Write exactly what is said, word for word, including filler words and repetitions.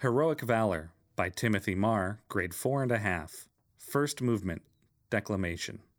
Heroic Valor by Timothy Marr, grade four and a half. First movement, declamation.